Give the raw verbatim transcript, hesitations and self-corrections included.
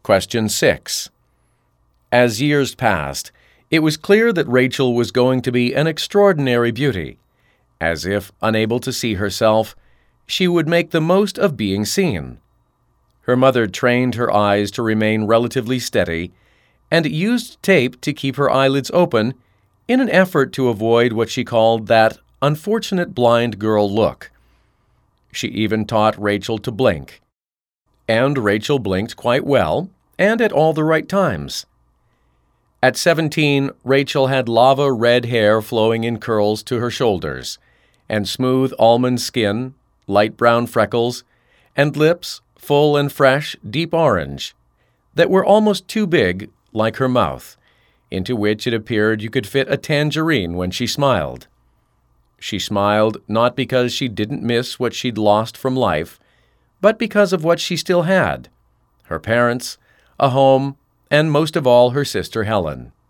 Question six. As years passed, it was clear that Rachel was going to be an extraordinary beauty. As if unable to see herself, she would make the most of being seen. Her mother trained her eyes to remain relatively steady and used tape to keep her eyelids open in an effort to avoid what she called that unfortunate blind girl look. She even taught Rachel to blink. And Rachel blinked quite well and at all the right times. At seventeen, Rachel had lava red hair flowing in curls to her shoulders, and smooth almond skin, light brown freckles, and lips, full and fresh, deep orange, that were almost too big, like her mouth, into which it appeared you could fit a tangerine when she smiled. She smiled not because she didn't miss what she'd lost from life, but because of what she still had, her parents, a home, and most of all her sister Helen.